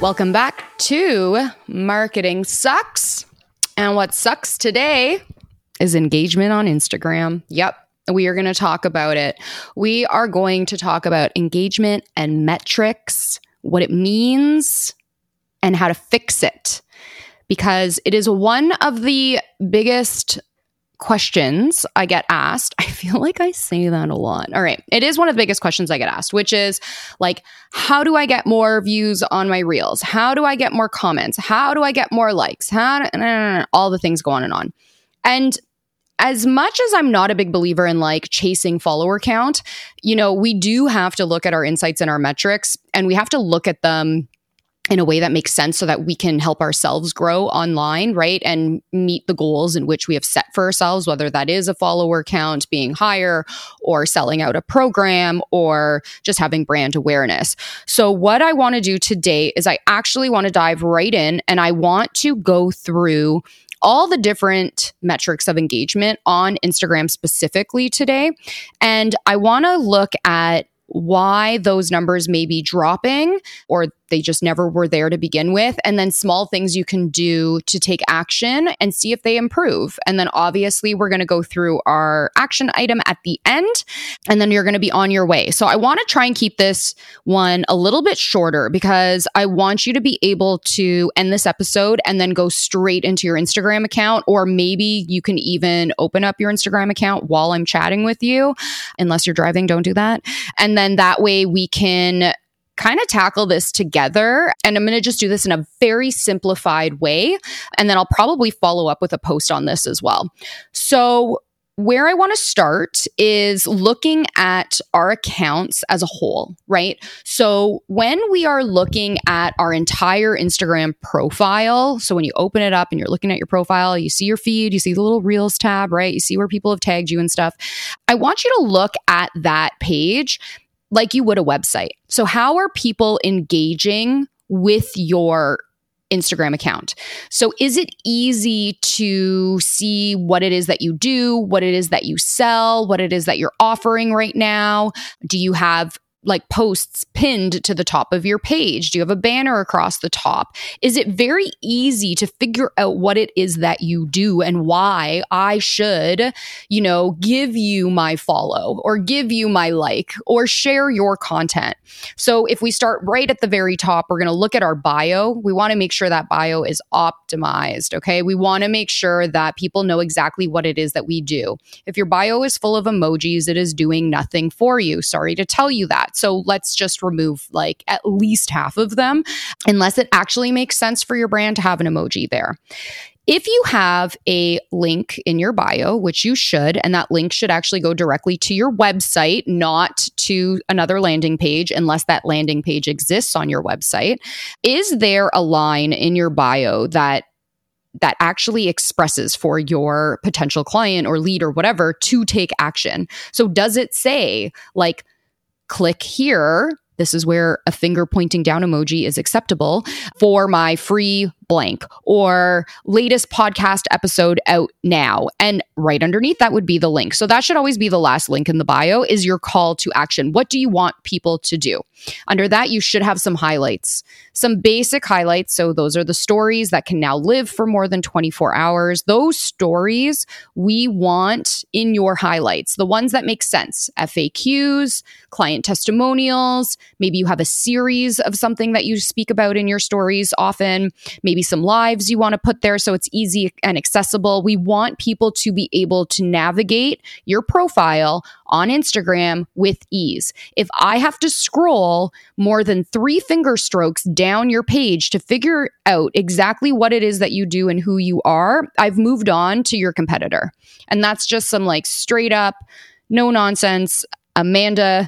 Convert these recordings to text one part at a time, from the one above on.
Welcome back to Marketing Sucks. And what sucks today is engagement on Instagram. Yep, we are going to talk about it. We are going to talk about engagement and metrics, what it means, and how to fix it. Because it is one of the biggest questions I get asked. I feel like I say that a lot. All right. It is one of the biggest questions I get asked, which is like, how do I get more views on my reels? How do I get more comments? How do I get more likes? All the things go on and on. And as much as I'm not a big believer in like chasing follower count, we do have to look at our insights and our metrics, and we have to look at them in a way that makes sense so that we can help ourselves grow online, right? And meet the goals in which we have set for ourselves, whether that is a follower count being higher or selling out a program or just having brand awareness. So what I want to do today is I actually want to dive right in, and I want to go through all the different metrics of engagement on Instagram specifically today. And I want to look at why those numbers may be dropping or they just never were there to begin with, and then small things you can do to take action and see if they improve. And then obviously we're going to go through our action item at the end, and then you're going to be on your way. So I want to try and keep this one a little bit shorter because I want you to be able to end this episode and then go straight into your Instagram account, or maybe you can even open up your Instagram account while I'm chatting with you. Unless you're driving, don't do that. And then that way we can kind of tackle this together. And I'm going to just do this in a very simplified way. And then I'll probably follow up with a post on this as well. So where I want to start is looking at our accounts as a whole, right? So when we are looking at our entire Instagram profile, so when you open it up and you're looking at your profile, you see your feed, you see the little Reels tab, right? You see where people have tagged you and stuff. I want you to look at that page like you would a website. So how are people engaging with your Instagram account? So is it easy to see what it is that you do, what it is that you sell, what it is that you're offering right now? Do you have like posts pinned to the top of your page? Do you have a banner across the top? Is it very easy to figure out what it is that you do and why I should, give you my follow or give you my like or share your content? So if we start right at the very top, we're going to look at our bio. We want to make sure that bio is optimized, okay? We want to make sure that people know exactly what it is that we do. If your bio is full of emojis, it is doing nothing for you. Sorry to tell you that. So let's just remove like at least half of them, unless it actually makes sense for your brand to have an emoji there. If you have a link in your bio, which you should, and that link should actually go directly to your website, not to another landing page, unless that landing page exists on your website, is there a line in your bio that actually expresses for your potential client or lead or whatever to take action? So does it say like, click here, this is where a finger pointing down emoji is acceptable, for my free blank, or latest podcast episode out now? And right underneath that would be the link. So that should always be the last link in the bio, is your call to action. What do you want people to do? Under that, you should have some highlights, some basic highlights. So those are the stories that can now live for more than 24 hours. Those stories we want in your highlights, the ones that make sense. FAQs, client testimonials. Maybe you have a series of something that you speak about in your stories often. Maybe some lives you want to put there so it's easy and accessible. We want people to be able to navigate your profile on Instagram with ease. If I have to scroll more than 3 finger strokes down your page to figure out exactly what it is that you do and who you are, I've moved on to your competitor. And that's just some like straight up, no nonsense, Amanda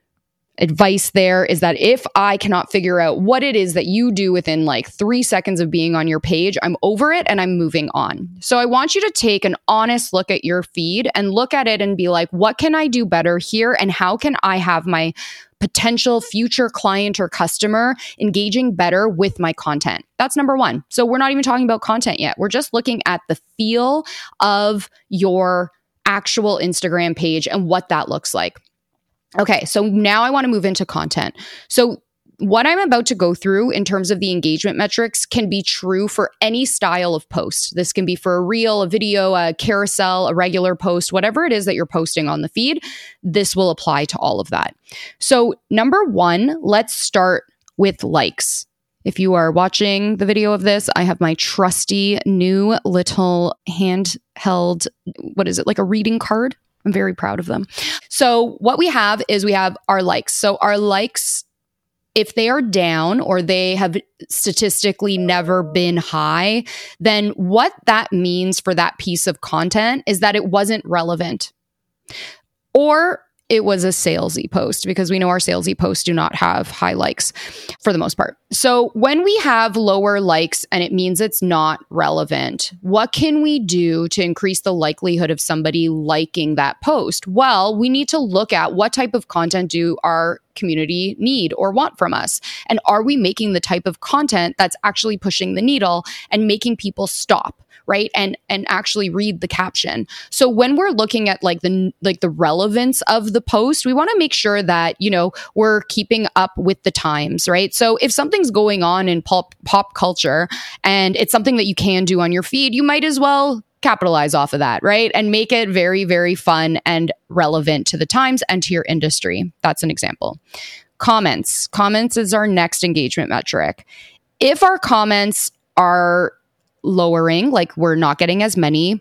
advice there, is that if I cannot figure out what it is that you do within like 3 seconds of being on your page, I'm over it and I'm moving on. So I want you to take an honest look at your feed and look at it and be like, what can I do better here? And how can I have my potential future client or customer engaging better with my content? That's number one. So we're not even talking about content yet. We're just looking at the feel of your actual Instagram page and what that looks like. Okay, so now I want to move into content. So what I'm about to go through in terms of the engagement metrics can be true for any style of post. This can be for a reel, a video, a carousel, a regular post, whatever it is that you're posting on the feed. This will apply to all of that. So number one, let's start with likes. If you are watching the video of this, I have my trusty new little handheld, what is it, like a reading card? I'm very proud of them. So what we have is we have our likes. So our likes, if they are down or they have statistically never been high, then what that means for that piece of content is that it wasn't relevant. Or it was a salesy post, because we know our salesy posts do not have high likes for the most part. So when we have lower likes and it means it's not relevant, what can we do to increase the likelihood of somebody liking that post? Well, we need to look at what type of content do our community need or want from us? And are we making the type of content that's actually pushing the needle and making people stop? Right. And actually read the caption. So when we're looking at the relevance of the post, we want to make sure that, we're keeping up with the times, right? So if something's going on in pop culture and it's something that you can do on your feed, you might as well capitalize off of that, right? And make it very, very fun and relevant to the times and to your industry. That's an example. Comments. Comments is our next engagement metric. If our comments are lowering, like we're not getting as many,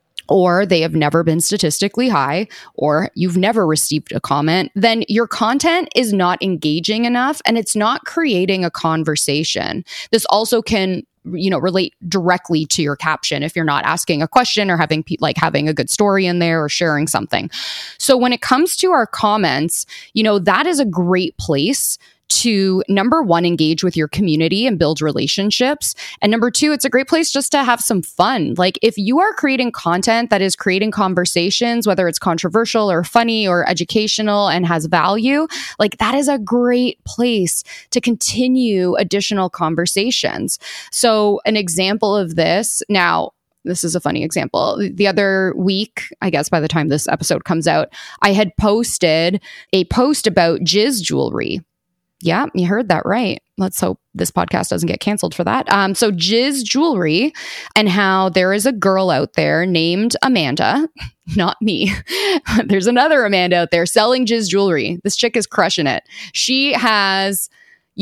or they have never been statistically high, or you've never received a comment, then your content is not engaging enough and it's not creating a conversation. This also can relate directly to your caption if you're not asking a question or having a good story in there or sharing something. So when it comes to our comments, that is a great place to, number one, engage with your community and build relationships. And number two, it's a great place just to have some fun. Like if you are creating content that is creating conversations, whether it's controversial or funny or educational and has value, like that is a great place to continue additional conversations. So an example of this, now, this is a funny example. The other week, I guess by the time this episode comes out, I had posted a post about Jizz jewelry. Yeah, you heard that right. Let's hope this podcast doesn't get canceled for that. So Jizz jewelry, and how there is a girl out there named Amanda, not me. There's another Amanda out there selling Jizz jewelry. This chick is crushing it. She has,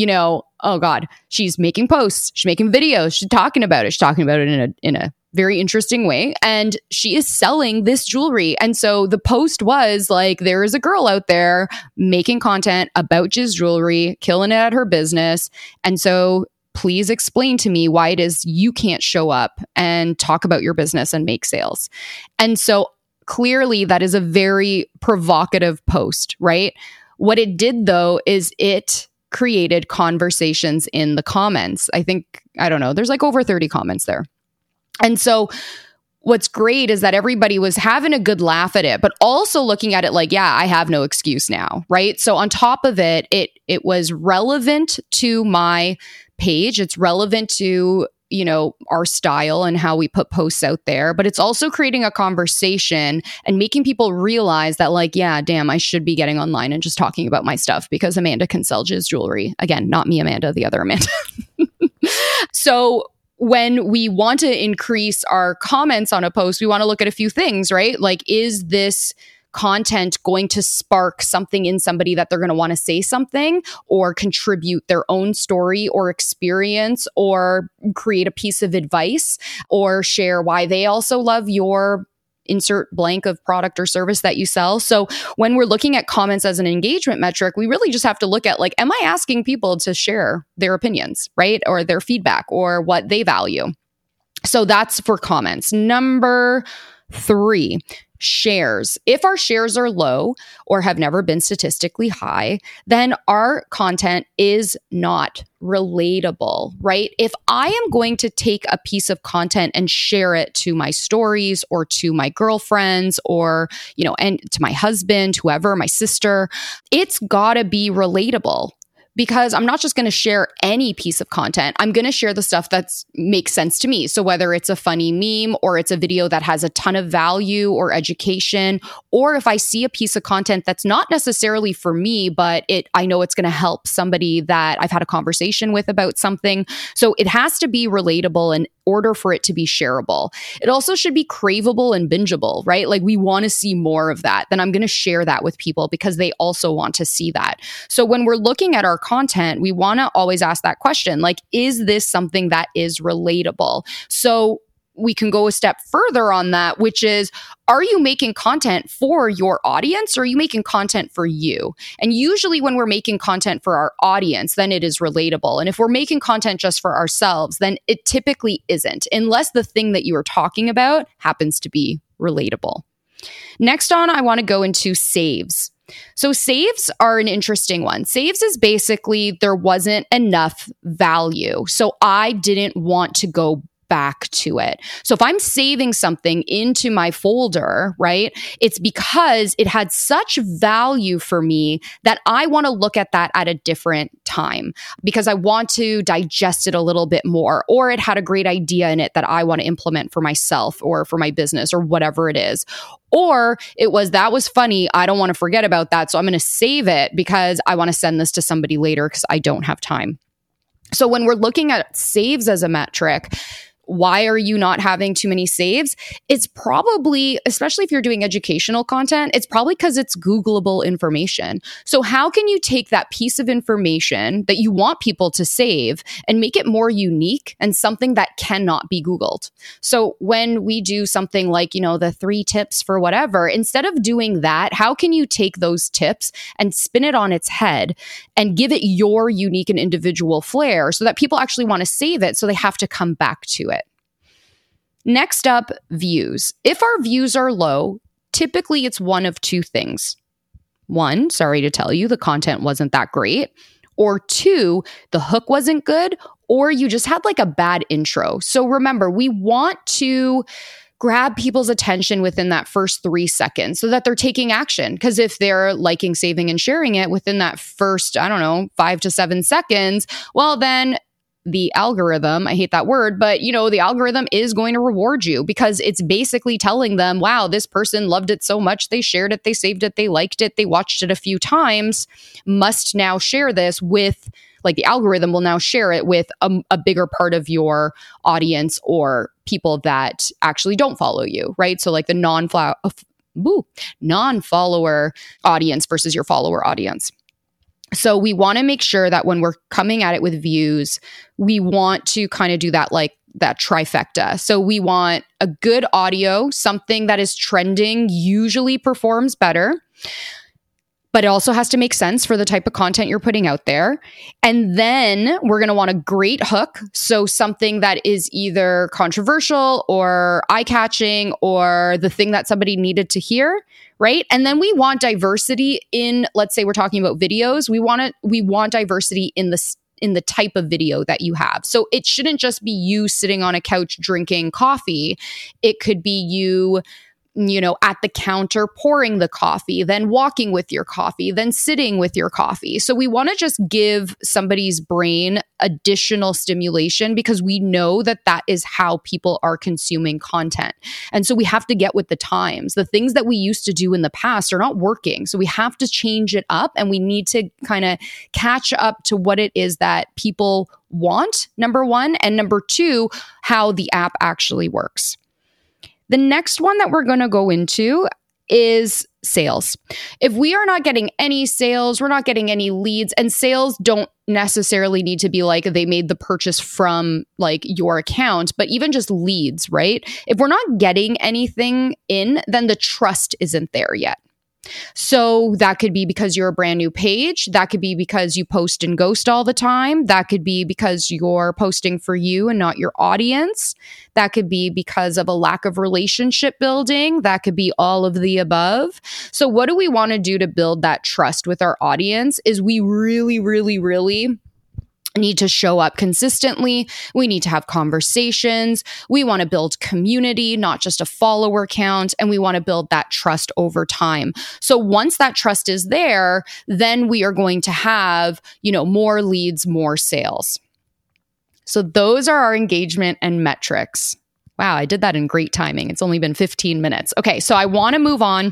oh God, she's making posts, she's making videos, she's talking about it. She's talking about it in a very interesting way. And she is selling this jewelry. And so the post was like, there is a girl out there making content about Jizz jewelry, killing it at her business. And so please explain to me why it is you can't show up and talk about your business and make sales. And so clearly that is a very provocative post, right? What it did though is it created conversations in the comments. I don't know, there's like over 30 comments there. And so what's great is that everybody was having a good laugh at it, but also looking at it like, yeah, I have no excuse now, right? So on top of it, it was relevant to my page. It's relevant to, our style and how we put posts out there, but it's also creating a conversation and making people realize that like, yeah, damn, I should be getting online and just talking about my stuff because Amanda can sell Jizz jewelry. Again, not me, Amanda, the other Amanda. So when we want to increase our comments on a post, we want to look at a few things, right? Like, is this content going to spark something in somebody that they're going to want to say something or contribute their own story or experience or create a piece of advice or share why they also love your insert blank of product or service that you sell. So when we're looking at comments as an engagement metric, we really just have to look at like, am I asking people to share their opinions, right? Or their feedback or what they value. So that's for comments. Number 3, shares. If our shares are low or have never been statistically high, then our content is not relatable, right? If I am going to take a piece of content and share it to my stories or to my girlfriends or, and to my husband, whoever, my sister, it's gotta be relatable. because I'm not just going to share any piece of content. I'm going to share the stuff that makes sense to me. So whether it's a funny meme or it's a video that has a ton of value or education, or if I see a piece of content that's not necessarily for me, but I know it's going to help somebody that I've had a conversation with about something. So it has to be relatable in order for it to be shareable. It also should be craveable and bingeable, right? Like we want to see more of that. Then I'm going to share that with people because they also want to see that. So when we're looking at our content, we want to always ask that question, like, is this something that is relatable? So we can go a step further on that, which is, are you making content for your audience or are you making content for you? And usually when we're making content for our audience, then it is relatable. And if we're making content just for ourselves, then it typically isn't, unless the thing that you are talking about happens to be relatable. Next on, I want to go into saves. So saves are an interesting one. Saves is basically there wasn't enough value. So I didn't want to go back to it. So if I'm saving something into my folder, right, it's because it had such value for me that I want to look at that at a different time because I want to digest it a little bit more, or it had a great idea in it that I want to implement for myself or for my business or whatever it is. Or that was funny. I don't want to forget about that. So I'm going to save it because I want to send this to somebody later because I don't have time. So when we're looking at saves as a metric, why are you not having too many saves? It's probably, especially if you're doing educational content, it's probably because it's Googleable information. So how can you take that piece of information that you want people to save and make it more unique and something that cannot be Googled? So when we do something like, the 3 tips for whatever, instead of doing that, how can you take those tips and spin it on its head and give it your unique and individual flair so that people actually want to save it so they have to come back to it? Next up, views. If our views are low, typically it's one of 2 things. 1, sorry to tell you, the content wasn't that great. Or 2, the hook wasn't good, or you just had like a bad intro. So remember, we want to grab people's attention within that first 3 seconds so that they're taking action. Because if they're liking, saving, and sharing it within that first, 5 to 7 seconds, well, then the algorithm, I hate that word, but the algorithm is going to reward you because it's basically telling them, wow, this person loved it so much. They shared it, they saved it, they liked it, they watched it a few times, must now share this with, the algorithm will now share it with a bigger part of your audience or people that actually don't follow you, right? So like the non-follower audience versus your follower audience. So we want to make sure that when we're coming at it with views, we want to kind of do that that trifecta. So we want a good audio, something that is trending usually performs better, but it also has to make sense for the type of content you're putting out there. And then we're going to want a great hook. So something that is either controversial or eye-catching or the thing that somebody needed to hear, right? And then we want diversity in, let's say we're talking about videos. We want diversity in the type of video that you have. So it shouldn't just be you sitting on a couch drinking coffee. It could be you at the counter pouring the coffee, then walking with your coffee, then sitting with your coffee. So we want to just give somebody's brain additional stimulation because we know that that is how people are consuming content. And so we have to get with the times. The things that we used to do in the past are not working. So we have to change it up and we need to kind of catch up to what it is that people want, number 1, and number 2, how the app actually works. The next one that we're going to go into is sales. If we are not getting any sales, we're not getting any leads, and sales don't necessarily need to be like they made the purchase from your account, but even just leads, right? If we're not getting anything in, then the trust isn't there yet. So that could be because you're a brand new page. That could be because you post and ghost all the time. That could be because you're posting for you and not your audience. That could be because of a lack of relationship building. That could be all of the above. So what do we want to do to build that trust with our audience is we really, really, really need to show up consistently. We need to have conversations. We want to build community, not just a follower count. And we want to build that trust over time. So once that trust is there, then we are going to have, more leads, more sales. So those are our engagement and metrics. Wow, I did that in great timing. It's only been 15 minutes. Okay, so I want to move on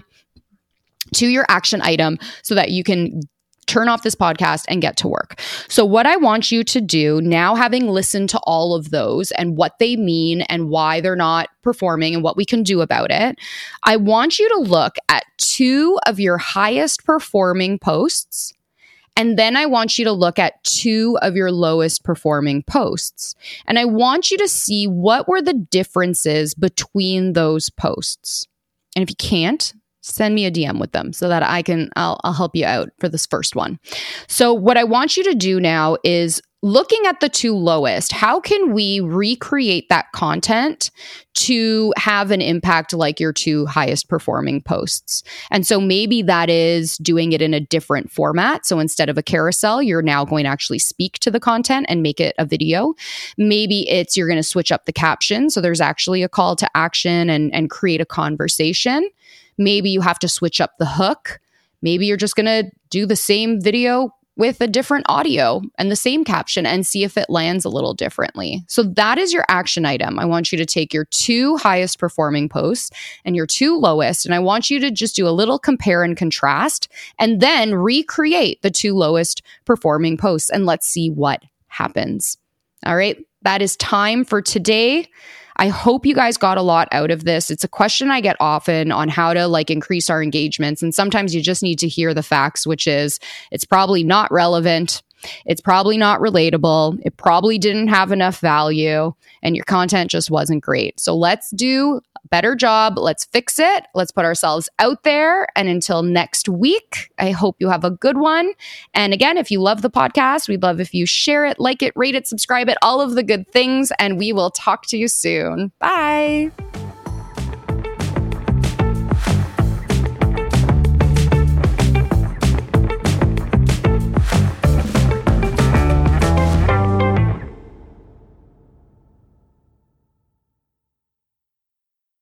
to your action item so that you can turn off this podcast and get to work. So what I want you to do now, having listened to all of those and what they mean and why they're not performing and what we can do about it, I want you to look at 2 of your highest performing posts. And then I want you to look at 2 of your lowest performing posts. And I want you to see what were the differences between those posts. And if you can't, send me a DM with them so that I'll help you out for this first one. So what I want you to do now is looking at the 2 lowest, how can we recreate that content to have an impact like your 2 highest performing posts? And so maybe that is doing it in a different format. So instead of a carousel, you're now going to actually speak to the content and make it a video. Maybe it's you're going to switch up the caption. So there's actually a call to action and create a conversation. Maybe you have to switch up the hook. Maybe you're just going to do the same video with a different audio and the same caption and see if it lands a little differently. So that is your action item. I want you to take your 2 highest performing posts and your 2 lowest, and I want you to just do a little compare and contrast and then recreate the 2 lowest performing posts and let's see what happens. All right, that is time for today. I hope you guys got a lot out of this. It's a question I get often on how to increase our engagements. And sometimes you just need to hear the facts, which is it's probably not relevant. It's probably not relatable. It probably didn't have enough value and your content just wasn't great. So let's do a better job. Let's fix it. Let's put ourselves out there. And until next week, I hope you have a good one. And again, if you love the podcast, we'd love if you share it, like it, rate it, subscribe it, all of the good things. And we will talk to you soon. Bye.